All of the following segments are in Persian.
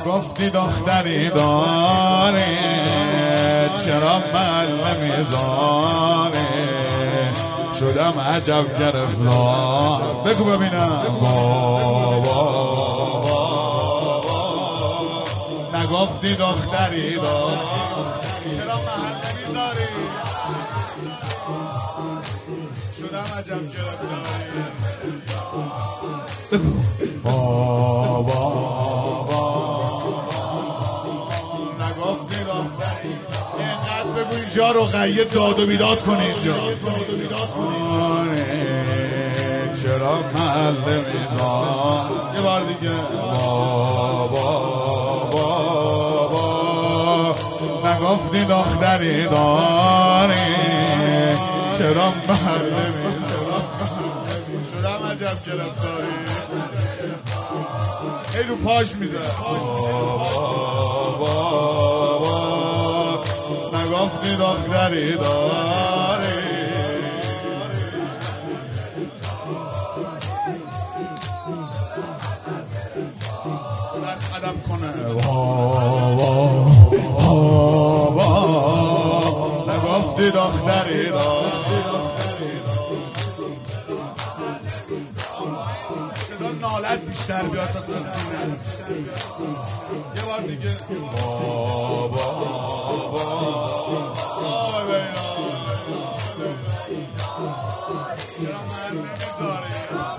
نگفتی دختری داری چرا من نمیذاری شدم عجب گرفتار. بگو ببینم بابا نگفتی دختری داری چرا من نمیذاری شدم عجب گرفتار. بابا نگفتی دختری اینقدر بگو اینجا رو قیه داد و بیداد کن اینجا چرا من نمیذار. یه بار دیگه بابا نگفتی دختری داری چرا من نمیذار شدم عجب گرفتاری. ای رو پاش میزن بابا نگفتی دختری داری دست ادب کنه بابا نگفتی دختری داری نالت بیشتر بیاد تا سینه. یه بار دیگه بابا چرا من نمیذاری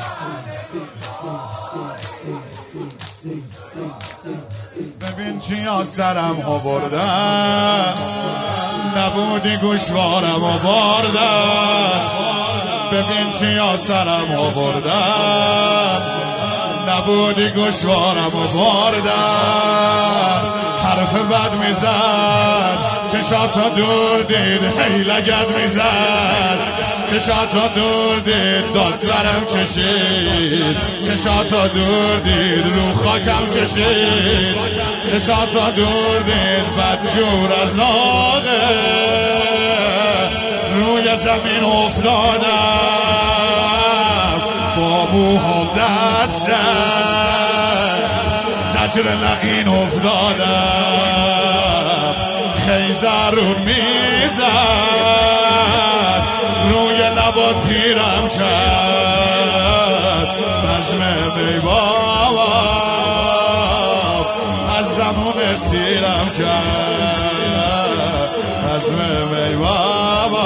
ببین چیا سرم آوردن نبودی گوشوارم آوردن ببین چیا سرم آوردن نبودی گوشوارم آوردن حرف بد میزد چشاتو دور دید هی لگد میزد چشاتو دور دید داد سرم کشید چشاتو دور دید رو خاکم کشید چشاتو دور دید بدجور از ناقه روی زمین افتادم با موها دستم زجر لعین افتادم خیزرون میزد روی لبات پیرم کرد بزم بیبابا از زمان سیرم کرد بزم بیبابا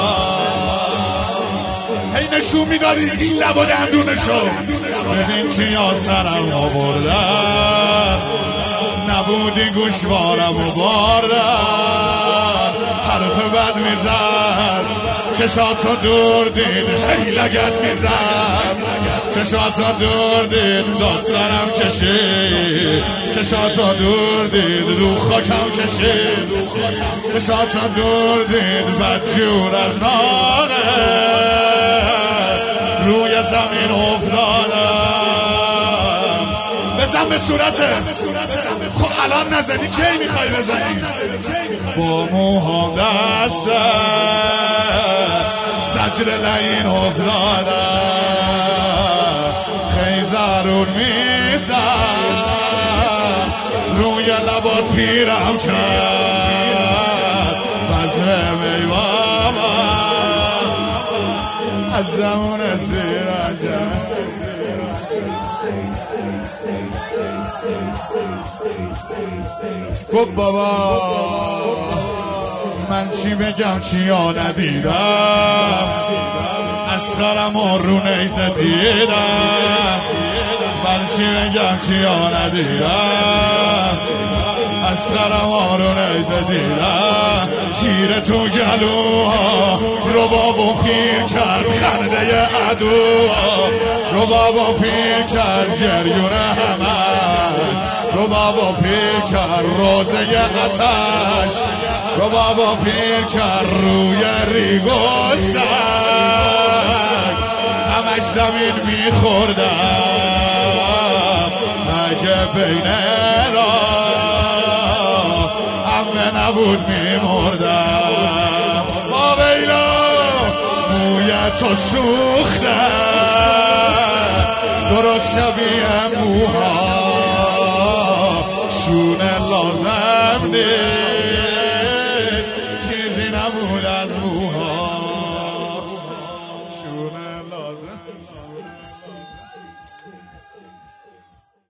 هی نشون میداری این لب و دندونشو ببین چیا سرم آوردن نبودی گوشوارم آوردن حرف بد میزد چشاتو دور دید هی لگد میزد چشاتو دور دید داد سرم کشید چشاتو دور دید رو خاکم کشید چشاتو دور دید بدجور از ناقه روی زمین افتادم. بزن به صورته خب الان نزنی کی میخوای بزنی با موهام دسته زجر لعین افتادم خیزرون میزد روی لبات پیرم کرد بزم بیبابا از زمان سیرم گفت بابا من چی بگم چیا ندیدم اسخرم و رو نیزه دیدم من چی بگم چیا ندیدم اسخرم و رو نیزه دیدم تیر تو گلوها ربابو پیر کرد خنده عدو ربابو پیر کرد گریون همه ربابو پیر کرد روزه آتش ربابو پیر کرد روی ریگ و سنگ همش زمین میخوردم اگه بین راه همه نبود میمردم با ویلا مویتو سوخته درست شبیه موها شونه لازم نیست، چیزی نبود از موها شونه لازم.